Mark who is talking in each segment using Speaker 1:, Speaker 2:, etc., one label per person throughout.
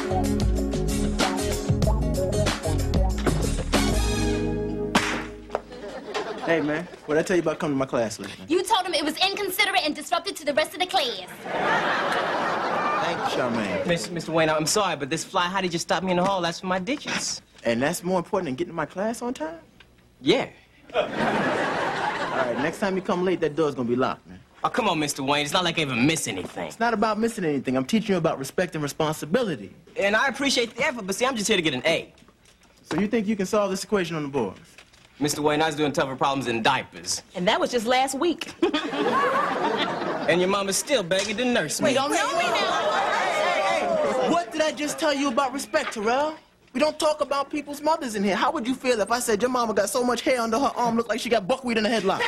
Speaker 1: Hey, man, what'd I tell you about coming to my class last night?
Speaker 2: You told him it was inconsiderate and disruptive to the rest of the class.
Speaker 1: Thank you, Charmaine.
Speaker 3: Mr. Wayne, I'm sorry, but this fly hottie just stopped me in the hall. That's for my digits.
Speaker 1: And that's more important than getting to my class on time?
Speaker 3: Yeah.
Speaker 1: All right, next time you come late, that door's gonna be locked, man.
Speaker 3: Oh, come on, Mr. Wayne. It's not like I even miss anything.
Speaker 1: It's not about missing anything. I'm teaching you about respect and responsibility.
Speaker 3: And I appreciate the effort, but see, I'm just here to get an A.
Speaker 1: So you think you can solve this equation on the board?
Speaker 3: Mr. Wayne, I was doing tougher problems in diapers.
Speaker 4: And that was just last week.
Speaker 3: And your mama's still begging to nurse me.
Speaker 4: Wait, don't tell me now.
Speaker 1: Hey, what did I just tell you about respect, Terrell? We don't talk about people's mothers in here. How would you feel if I said your mama got so much hair under her arm, looked like she got buckwheat in a headlock?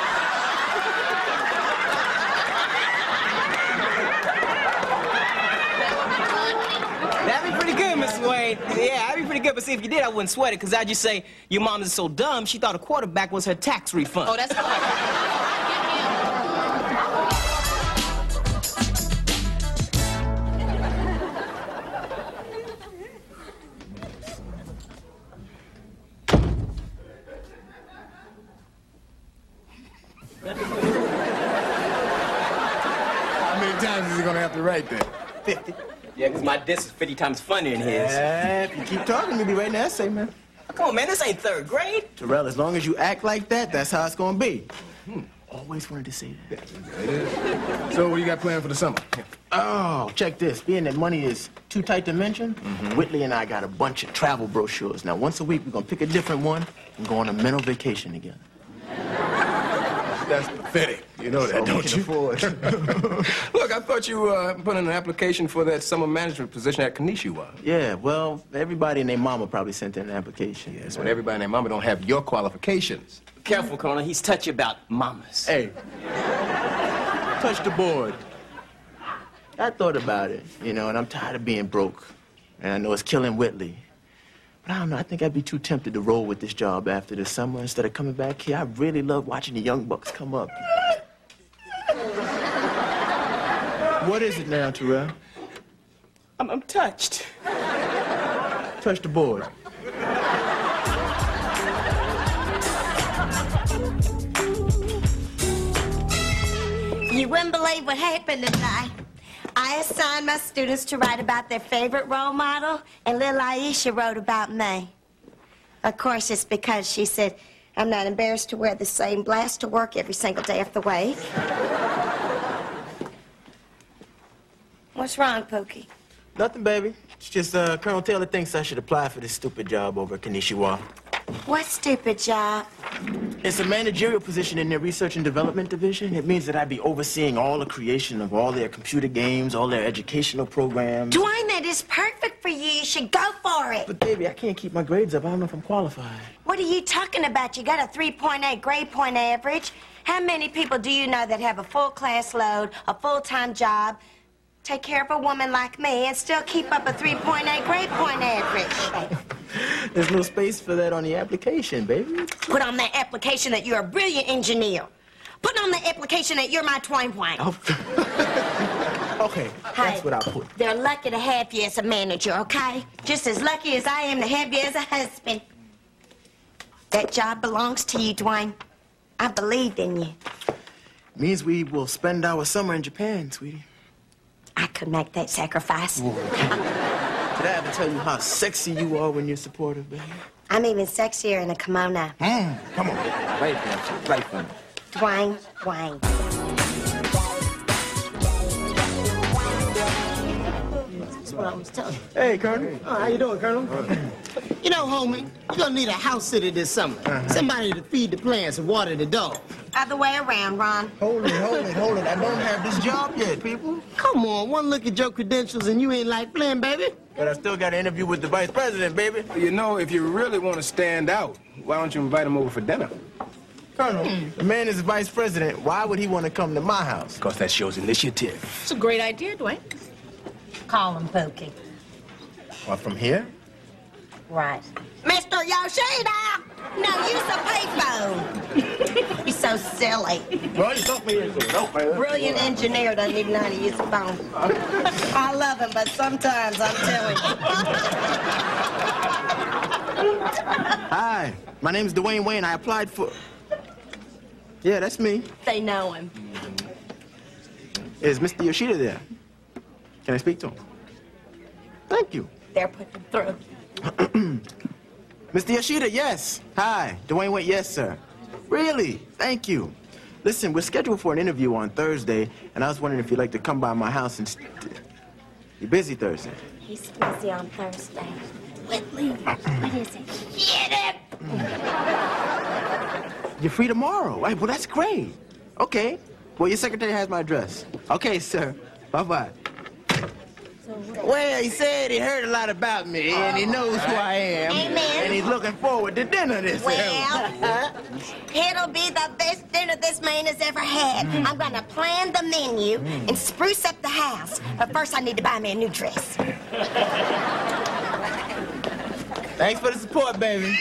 Speaker 3: That'd be pretty good, Mr. Wayne. Yeah, that'd be pretty good. But see, if you did, I wouldn't sweat it, because I'd just say, your mom is so dumb, she thought a quarterback was her tax refund.
Speaker 4: Oh, that's fine.
Speaker 5: How many times is he gonna have to write that?
Speaker 1: 50.
Speaker 3: Yeah, because my disc is 50 times funnier than his.
Speaker 1: Yeah, if you keep talking, you'll be writing an essay, man.
Speaker 3: Oh, come on, man, this ain't third grade.
Speaker 1: Terrell, as long as you act like that, that's how it's gonna be. Always wanted to say that.
Speaker 5: It is. So what you got planned for the summer?
Speaker 1: Oh, check this. Being that money is too tight to mention, Whitley and I got a bunch of travel brochures. Now, once a week, we're gonna pick a different one and go on a mental vacation together.
Speaker 5: That's pathetic. You know that,
Speaker 1: So we
Speaker 5: don't
Speaker 1: can
Speaker 5: you?
Speaker 1: afford.
Speaker 5: Look, I thought you put in an application for that summer management position at Kanishiwa.
Speaker 1: Yeah, well, everybody and their mama probably sent in an application.
Speaker 5: Yes, but everybody and their mama don't have your qualifications.
Speaker 3: Careful, Colonel, he's touchy about mamas.
Speaker 1: Hey, touch the board. I thought about it, you know, and I'm tired of being broke. And I know it's killing Whitley. But I don't know, I think I'd be too tempted to roll with this job after the summer instead of coming back here. I really love watching the young bucks come up. What is it now, Terrell?
Speaker 3: I'm touched.
Speaker 1: Touch the board.
Speaker 6: You wouldn't believe what happened tonight. I assigned my students to write about their favorite role model, and little Aisha wrote about me. Of course, it's because she said I'm not embarrassed to wear the same blouse to work every single day of the week. What's wrong, Pookie?
Speaker 1: Nothing, baby. It's just Colonel Taylor thinks I should apply for this stupid job over at Kanishiwa.
Speaker 6: What stupid job?
Speaker 1: It's a managerial position in their research and development division. It means that I'd be overseeing all the creation of all their computer games, all their educational programs.
Speaker 6: Dwayne, that is perfect for you. You should go for it.
Speaker 1: But, baby, I can't keep my grades up. I don't know if I'm qualified.
Speaker 6: What are you talking about? You got a 3.8 grade point average. How many people do you know that have a full class load, a full-time job, take care of a woman like me, and still keep up a 3.8 grade point average?
Speaker 1: There's no space for that on the application, baby.
Speaker 6: Put on that application that you're a brilliant engineer. Put on the application that you're my twine wine.
Speaker 1: Oh. Okay, that's what I'll put.
Speaker 6: They're lucky to have you as a manager, okay? Just as lucky as I am to have you as a husband. That job belongs to you, Dwayne. I believed in you.
Speaker 1: Means we will spend our summer in Japan, sweetie.
Speaker 6: I could make that sacrifice.
Speaker 1: Did I ever tell you how sexy you are when you're supportive, baby?
Speaker 6: I'm even sexier in a kimono.
Speaker 1: Come on, right for me, right for me.
Speaker 6: Dwayne.
Speaker 7: That's what I was telling you.
Speaker 1: Hey, Colonel.
Speaker 7: Oh, how you doing, Colonel? You know, homie, you're gonna need a house sitter this summer. Somebody to feed the plants and water the dog.
Speaker 6: Other way around, Ron.
Speaker 1: Hold it. I don't have this job yet, people.
Speaker 7: Come on, one look at your credentials and you ain't like playing, baby.
Speaker 1: But I still got an interview with the vice president, baby.
Speaker 5: You know, if you really want to stand out, why don't you invite him over for dinner?
Speaker 1: Colonel, the man is the vice president. Why would he want to come to my house?
Speaker 5: Because that shows initiative.
Speaker 4: It's a great idea, Dwayne.
Speaker 6: Call him Pookie.
Speaker 1: Well, from here?
Speaker 6: Right. Mr. Yoshida! No, use a payphone. You're so silly.
Speaker 1: Well, you talk me into it. Okay.
Speaker 6: Brilliant engineer doesn't even know how to use a phone. I love him, but sometimes I'm telling you.
Speaker 1: Hi, my name's Dwayne Wayne. I applied for... Yeah, that's me.
Speaker 4: They know him.
Speaker 1: Is Mr. Yoshida there? Can I speak to him? Thank you.
Speaker 4: They're putting him through.
Speaker 1: Mr. Yoshida, yes. Hi, Dwayne Wayne, yes, sir. Really? Thank you. Listen, we're scheduled for an interview on Thursday, and I was wondering if you'd like to come by my house and... You're busy Thursday?
Speaker 6: He's busy on Thursday. Whitley, what is it? Get it!
Speaker 1: You're free tomorrow. Right, well, that's great. Okay. Well, your secretary has my address. Okay, sir. Bye-bye. Well, he said he heard a lot about me, and he knows who I am.
Speaker 6: Amen.
Speaker 1: And he's looking forward to dinner this
Speaker 6: Well, it'll be the best dinner this man has ever had. I'm going to plan the menu and spruce up the house. But first, I need to buy me a new dress.
Speaker 1: Thanks for the support, baby.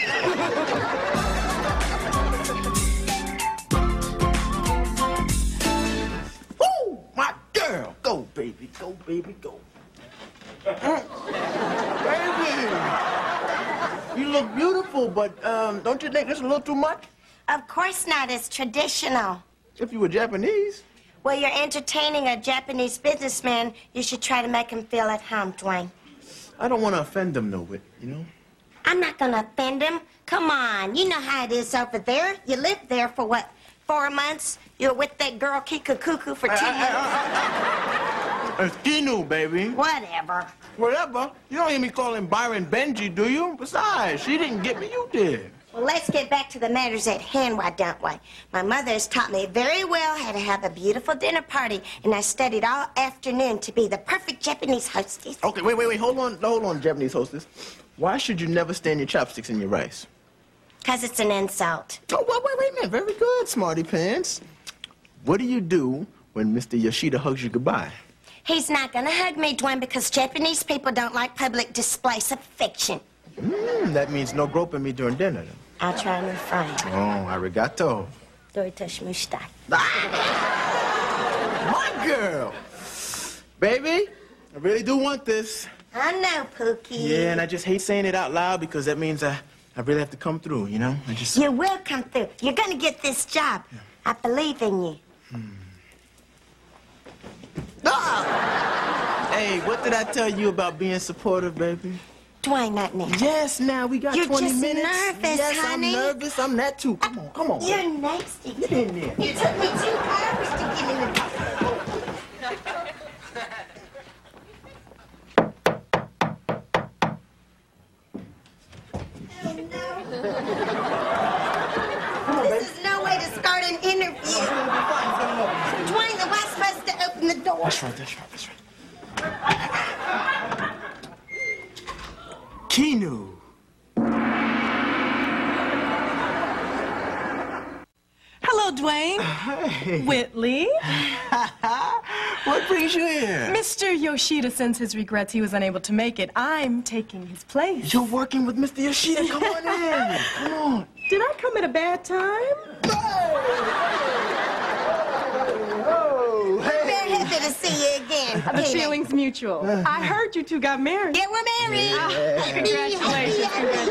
Speaker 1: Woo! My girl! Go, baby. Go, baby, go. Baby! You look beautiful, but don't you think this is a little too much?
Speaker 6: Of course not. It's traditional.
Speaker 1: If you were Japanese.
Speaker 6: Well, you're entertaining a Japanese businessman. You should try to make him feel at home, Dwayne.
Speaker 1: I don't want to offend them, no, Whit, you know?
Speaker 6: I'm not going to offend him. Come on. You know how it is over there. You lived there for, what, 4 months? You were with that girl, Kika Cuckoo, for 2 months.
Speaker 1: It's Kinu, baby.
Speaker 6: Whatever.
Speaker 1: Whatever. You don't hear me calling Byron Benji, do you? Besides, she didn't get me, you did.
Speaker 6: Well, let's get back to the matters at hand, why don't we? My mother has taught me very well how to have a beautiful dinner party, and I studied all afternoon to be the perfect Japanese hostess.
Speaker 1: Okay, wait. Hold on, Japanese hostess. Why should you never stand your chopsticks in your rice?
Speaker 6: Because it's an insult.
Speaker 1: Oh, wait a minute. Very good, smarty pants. What do you do when Mr. Yoshida hugs you goodbye?
Speaker 6: He's not going to hug me, Dwayne, because Japanese people don't like public displays of affection.
Speaker 1: That means no groping me during dinner, then.
Speaker 6: I'll try and refrain.
Speaker 1: Oh, arigato.
Speaker 6: Doritashmushita.
Speaker 1: My girl! Baby, I really do want this.
Speaker 6: I know, Pookie.
Speaker 1: Yeah, and I just hate saying it out loud because that means I really have to come through, you know?
Speaker 6: You will come through. You're going to get this job. Yeah. I believe in you.
Speaker 1: Ah! Hey, what did I tell you about being supportive, baby?
Speaker 6: Dwayne, not now.
Speaker 1: Yes, now we got 20 minutes.
Speaker 6: You're just nervous,
Speaker 1: yes,
Speaker 6: honey.
Speaker 1: I'm nervous. I'm that too. Come on.
Speaker 6: You're nasty.
Speaker 1: Get in there.
Speaker 6: You took me 2 hours to get in the... This is no way to start an interview. Dwayne, am I supposed to open the door?
Speaker 1: That's right. Kinu.
Speaker 8: Hello, Dwayne.
Speaker 1: Hey.
Speaker 8: Whitley.
Speaker 1: What brings you here?
Speaker 8: Mr. Yoshida sends his regrets he was unable to make it. I'm taking his place.
Speaker 1: You're working with Mr. Yoshida. Come on in. Come on.
Speaker 8: Did I come at a bad time?
Speaker 1: Oh, hey.
Speaker 6: Very happy to see you again.
Speaker 8: The feeling's mutual. I heard you two got married.
Speaker 6: Yeah, we're married.
Speaker 8: Congratulations.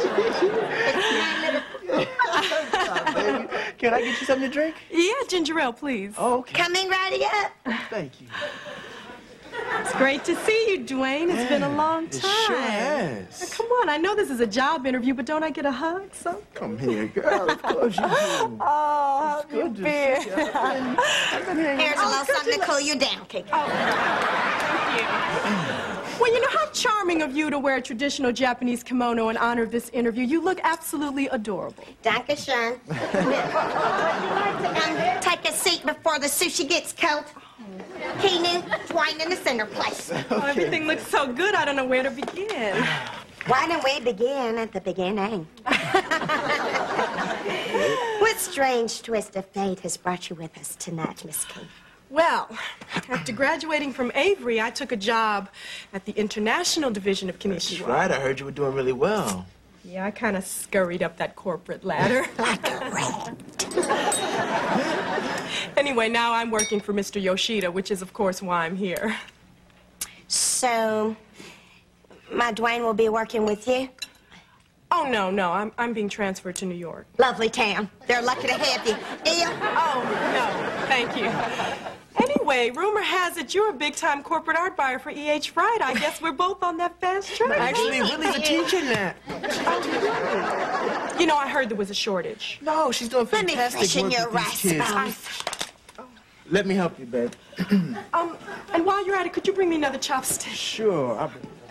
Speaker 1: Baby. Can I get you something to drink?
Speaker 8: Yeah, ginger ale, please.
Speaker 1: Oh, okay.
Speaker 6: Coming right up.
Speaker 1: Thank you.
Speaker 8: It's great to see you, Dwayne. It's been a long time.
Speaker 1: It sure has.
Speaker 8: Now, come on, I know this is a job interview, but don't I get a hug? So?
Speaker 1: Come here, girl. Of course you do.
Speaker 8: Oh,
Speaker 1: It's good to see you. I've been hanging
Speaker 6: Here's a little something to cool you down, Kiki.
Speaker 8: Well, you know how charming of you to wear a traditional Japanese kimono in honor of this interview. You look absolutely adorable.
Speaker 6: Danke schön. Take a seat before the sushi gets cold. Kinu, Dwayne in the center place.
Speaker 8: Oh, everything looks so good, I don't know where to begin.
Speaker 6: Why don't we begin at the beginning? What strange twist of fate has brought you with us tonight, Miss King?
Speaker 8: Well, after graduating from Avery, I took a job at the international division of Kinishiwa.
Speaker 1: That's right. I heard you were doing really well.
Speaker 8: Yeah, I kind of scurried up that corporate ladder. Anyway, now I'm working for Mr. Yoshida, which is, of course, why I'm here.
Speaker 6: So, my Dwayne will be working with you?
Speaker 8: Oh, no, I'm being transferred to New York.
Speaker 6: Lovely town. They're lucky to have you. Deal?
Speaker 8: Oh, no, thank you. Anyway, rumor has it you're a big-time corporate art buyer for E.H. Wright. I guess we're both on that fast track.
Speaker 1: Actually, Willie's a teacher now.
Speaker 8: You know, I heard there was a shortage.
Speaker 1: No, she's doing
Speaker 6: Let me
Speaker 1: fantastic
Speaker 6: freshen
Speaker 1: work
Speaker 6: your
Speaker 1: with these
Speaker 6: rice
Speaker 1: kids.
Speaker 6: bowl.
Speaker 1: Let me help you, babe.
Speaker 8: And while you're at it, could you bring me another chopstick?
Speaker 1: Sure.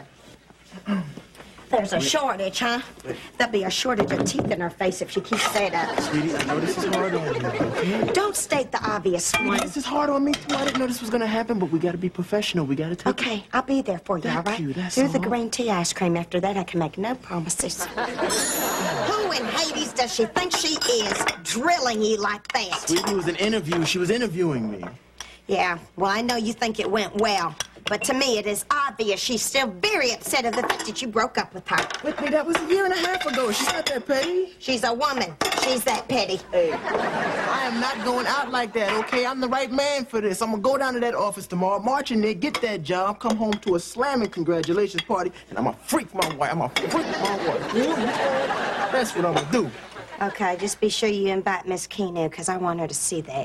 Speaker 6: There's a shortage, huh? There'll be a shortage of teeth in her face if she keeps that up.
Speaker 1: Sweetie, I know this is hard on you, okay?
Speaker 6: Don't state the obvious one.
Speaker 1: This is hard on me, too. I didn't know this was going to happen, but we got to be professional. We got to take
Speaker 6: Okay, I'll be there for you, all
Speaker 1: Thank
Speaker 6: right?
Speaker 1: you, that's
Speaker 6: Do the
Speaker 1: all.
Speaker 6: green tea ice cream. After that, I can make no promises. Who in Hades does she think she is, drilling you like that?
Speaker 1: Sweetie, it was an interview. She was interviewing me.
Speaker 6: Yeah, well, I know you think it went well, but to me, it is obvious she's still very upset of the fact that you broke up with her.
Speaker 1: Whitney, that was a year and a half ago. She's not that petty.
Speaker 6: She's a woman. She's that petty.
Speaker 1: Hey, I am not going out like that, okay? I'm the right man for this. I'm going to go down to that office tomorrow, march in there, get that job, come home to a slamming congratulations party, and I'm going to freak my wife. I'm going to freak my wife. That's what I'm going to do.
Speaker 6: Okay, just be sure you invite Miss Kinu, because I want her to see that.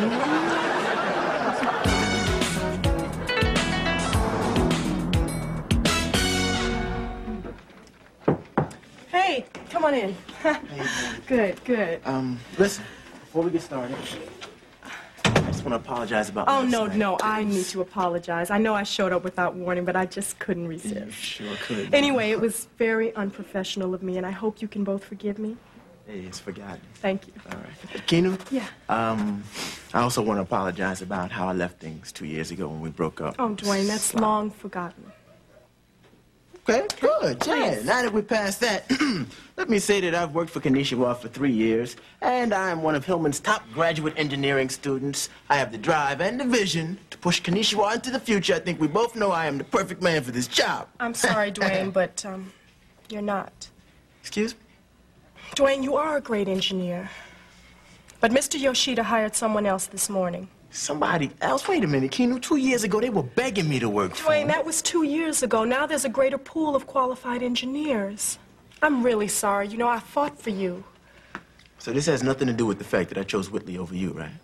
Speaker 8: Hey, come on in. Good, good.
Speaker 1: Listen, before we get started, I just want to apologize about
Speaker 8: Oh,
Speaker 1: last
Speaker 8: no,
Speaker 1: night.
Speaker 8: no, I need to apologize. I know I showed up without warning, but I just couldn't resist.
Speaker 1: Sure could.
Speaker 8: Anyway, it was very unprofessional of me, and I hope you can both forgive me.
Speaker 1: Hey, it's forgotten.
Speaker 8: Thank you.
Speaker 1: All right. Kinu?
Speaker 8: Yeah.
Speaker 1: I also want to apologize about how I left things 2 years ago when we broke up.
Speaker 8: Oh, Dwayne, that's long forgotten.
Speaker 1: Okay, good. Yeah, now that we're past that, let me say that I've worked for Kanishiwa for 3 years, and I am one of Hillman's top graduate engineering students. I have the drive and the vision to push Kanishiwa into the future. I think we both know I am the perfect man for this job.
Speaker 8: I'm sorry, Dwayne, but you're not.
Speaker 1: Excuse me?
Speaker 8: Dwayne, you are a great engineer. But Mr. Yoshida hired someone else this morning.
Speaker 1: Somebody else? Wait a minute, Kinu. 2 years ago, they were begging me to work for
Speaker 8: Dwayne,
Speaker 1: them.
Speaker 8: that was 2 years ago. Now there's a greater pool of qualified engineers. I'm really sorry. You know, I fought for you.
Speaker 1: So this has nothing to do with the fact that I chose Whitley over you, right?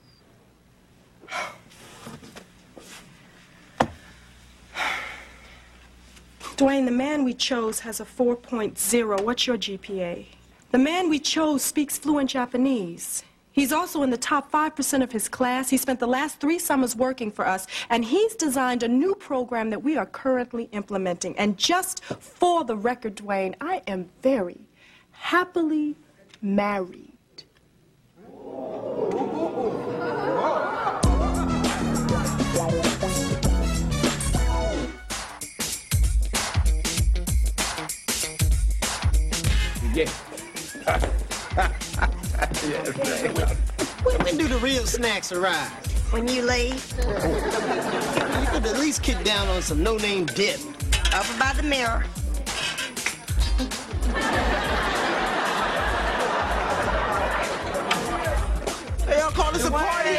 Speaker 8: Dwayne, the man we chose has a 4.0. What's your GPA? The man we chose speaks fluent Japanese. He's also in the top 5% of his class. He spent the last 3 summers working for us, and he's designed a new program that we are currently implementing. And just for the record, Dwayne, I am very happily married.
Speaker 5: Yeah.
Speaker 7: When do the real snacks arrive?
Speaker 6: When you leave,
Speaker 7: You could at least kick down on some no-name dip.
Speaker 6: over by the mirror.
Speaker 1: Hey, y'all call this a party?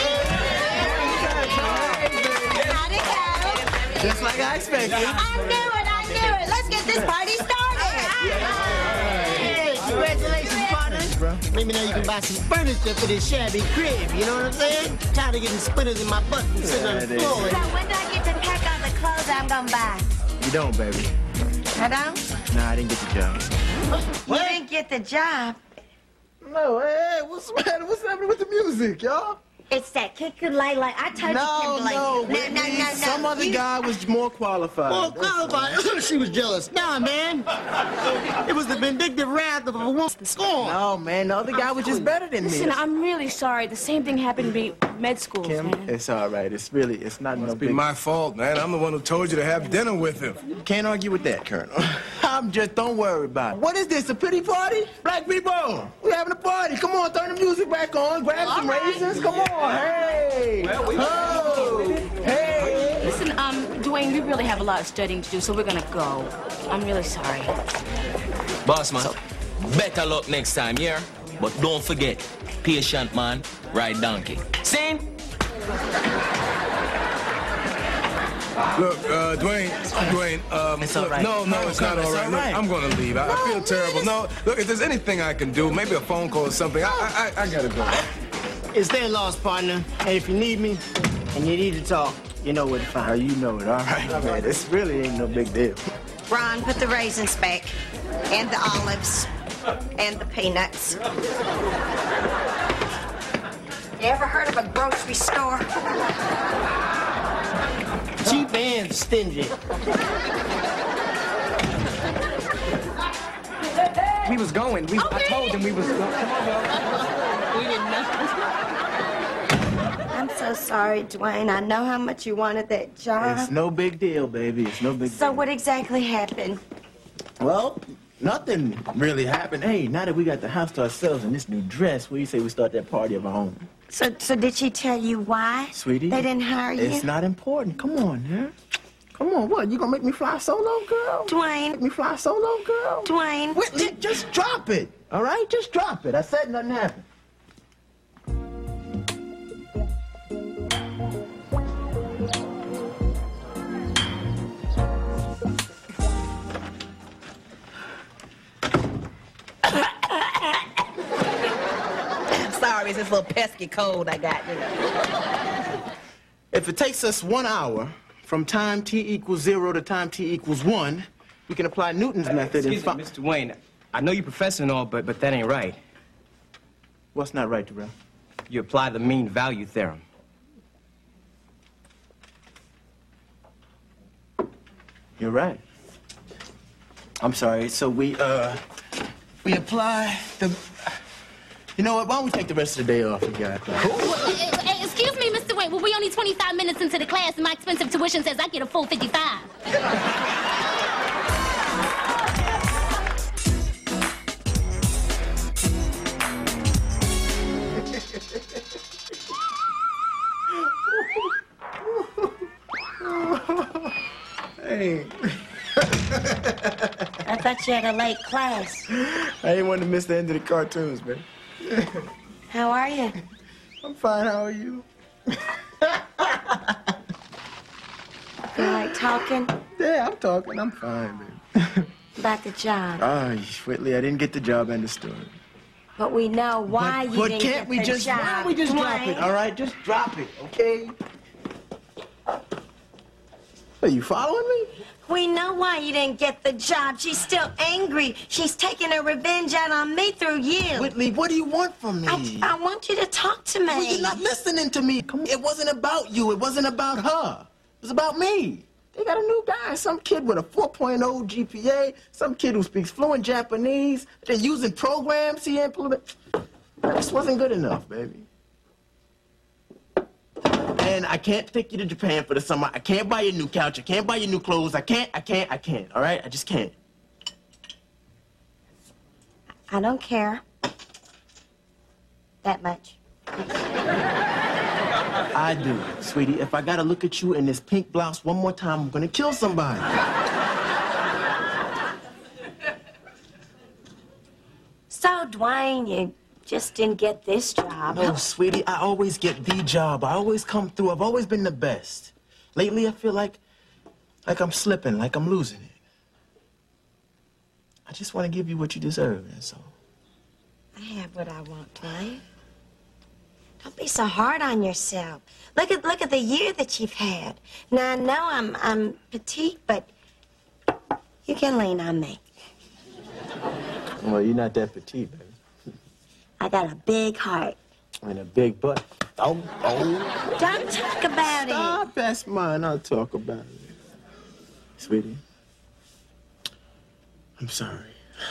Speaker 6: How'd it go?
Speaker 1: Just like I expected.
Speaker 6: I knew it. Let's get this party started.
Speaker 7: Hey, congratulations, partner. Maybe now you can buy some furniture for this shabby crib, you know what I'm saying? Tired of getting splinters in my butt and sitting on the floor.
Speaker 6: So when do I get to pack all the clothes I'm gonna buy?
Speaker 1: You don't, baby.
Speaker 6: I don't?
Speaker 1: Nah, I didn't get the job.
Speaker 6: You didn't get the job.
Speaker 1: No, hey, what's the matter? What's happening with the music, y'all?
Speaker 6: It's that Kikulele. I told you, Kimberly. No.
Speaker 1: Some other guy was more qualified.
Speaker 7: Well, qualified. She was jealous. Nah, man. It was the vindictive wrath of a woman. Scorn.
Speaker 1: No, man, the other guy was just better than
Speaker 4: Listen,
Speaker 1: me.
Speaker 4: I'm really sorry. The same thing happened to me at med school,
Speaker 1: Kim,
Speaker 4: man.
Speaker 1: it's all right. It's not no
Speaker 5: Must be
Speaker 1: big...
Speaker 5: my fault, man. I'm the one who told you to have dinner with him.
Speaker 1: Can't argue with that, Colonel. Don't worry about it. What is this, a pity party? Black people, we're having a party. Come on, turn the music back on. Grab some raisins. Come on, hey. Hey.
Speaker 4: Listen, Dwayne, Dwayne, we really have a lot of studying to do, so we're gonna go. I'm really sorry.
Speaker 3: Boss man, better luck next time, yeah? But don't forget, patient man, ride donkey. Sing?
Speaker 5: Look, Dwayne,
Speaker 3: It's all right.
Speaker 5: no, it's not all right. Look, I'm gonna leave. I feel terrible. No, look, if there's anything I can do, maybe a phone call or something, I gotta go.
Speaker 7: It's their loss, partner. And if you need me and you need to talk, you know where to find me.
Speaker 1: You know it, all right, man. This really ain't no big deal.
Speaker 6: Ron, put the raisins back, and the olives, and the peanuts. You ever heard of a grocery store?
Speaker 7: Cheap and stingy.
Speaker 3: We was going. I told him we was going. Come on, y'all.
Speaker 4: We didn't know.
Speaker 6: I'm so sorry, Dwayne. I know how much you wanted that job.
Speaker 1: It's no big deal, baby. It's no big deal.
Speaker 6: So what exactly happened?
Speaker 1: Well, nothing really happened. Hey, now that we got the house to ourselves and this new dress, what do you say we start that party of our own?
Speaker 6: So did she tell you why?
Speaker 1: Sweetie.
Speaker 6: They didn't hire you?
Speaker 1: It's not important. Come on, huh? Come on, what? You gonna make me fly solo, girl?
Speaker 6: Dwayne.
Speaker 1: Make me fly solo, girl?
Speaker 6: Dwayne.
Speaker 1: Whitley, just drop it, all right? Just drop it. I said nothing happened.
Speaker 9: Sorry, it's this little pesky cold I got, you know.
Speaker 1: If it takes us 1 hour from time t = 0 to time t = 1, we can apply Newton's method and
Speaker 3: Excuse me, Mr. Wayne. I know you're professor and all, but that ain't right.
Speaker 1: What's not right, Terrell?
Speaker 3: You apply the mean value theorem.
Speaker 1: You're right. I'm sorry. So we apply the... You know what? Why don't we take the rest of the day off? We got
Speaker 2: Excuse me, Mr. Wayne. Well, we only 25 minutes into the class, and my expensive tuition says I get a full 55.
Speaker 1: Hey.
Speaker 6: I thought you had a late class.
Speaker 1: I ain't want to miss the end of the cartoons, man.
Speaker 6: How are you?
Speaker 1: I'm fine. How are you?
Speaker 6: You like talking?
Speaker 1: Yeah, I'm talking. I'm fine, man.
Speaker 6: About the job.
Speaker 1: Whitley, I didn't get the job and the story.
Speaker 6: But we know why you didn't get the job.
Speaker 1: Why don't we just drop it, all right? Just drop it, okay? Are you following me?
Speaker 6: We know why you didn't get the job. She's still angry. She's taking her revenge out on me through you.
Speaker 1: Whitley, what do you want from me?
Speaker 6: I want you to talk to me.
Speaker 1: Well, you're not listening to me. Come on. It wasn't about you. It wasn't about her. It was about me. They got a new guy, some kid with a 4.0 GPA, some kid who speaks fluent Japanese. They're using programs he implemented. This wasn't good enough, baby. And I can't take you to Japan for the summer. I can't buy you a new couch. I can't buy you new clothes. I can't, all right? I just can't.
Speaker 6: I don't care that much.
Speaker 1: I do, sweetie. If I gotta look at you in this pink blouse one more time, I'm gonna kill somebody.
Speaker 6: So, Dwayne, you just didn't get this job.
Speaker 1: No, sweetie, I always get the job. I always come through. I've always been the best. Lately, I feel like I'm slipping, like I'm losing it. I just want to give you what you deserve, that's all.
Speaker 6: I have what I want, Dwayne. Don't be so hard on yourself. Look at the year that you've had. Now, I know I'm petite, but you can lean on me.
Speaker 1: Well, you're not that petite, baby.
Speaker 6: I got a big heart.
Speaker 1: And a big butt. Oh.
Speaker 6: Don't talk about
Speaker 1: Stop, that's mine. I'll talk about it. Sweetie, I'm sorry.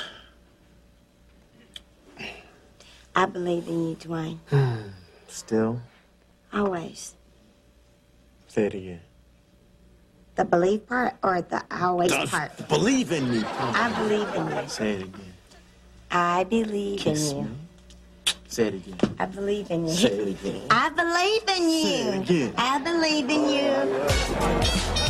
Speaker 6: I believe in you, Dwayne.
Speaker 1: Still?
Speaker 6: Always.
Speaker 1: Say it again.
Speaker 6: The believe part or the always part?
Speaker 1: Believe in me.
Speaker 6: I believe in you.
Speaker 1: Say it again.
Speaker 6: I believe
Speaker 1: Kiss
Speaker 6: in you.
Speaker 1: me. Say it again.
Speaker 6: I believe in you.
Speaker 1: Say it again.
Speaker 6: I believe in you.
Speaker 1: Say it again.
Speaker 6: I believe in you.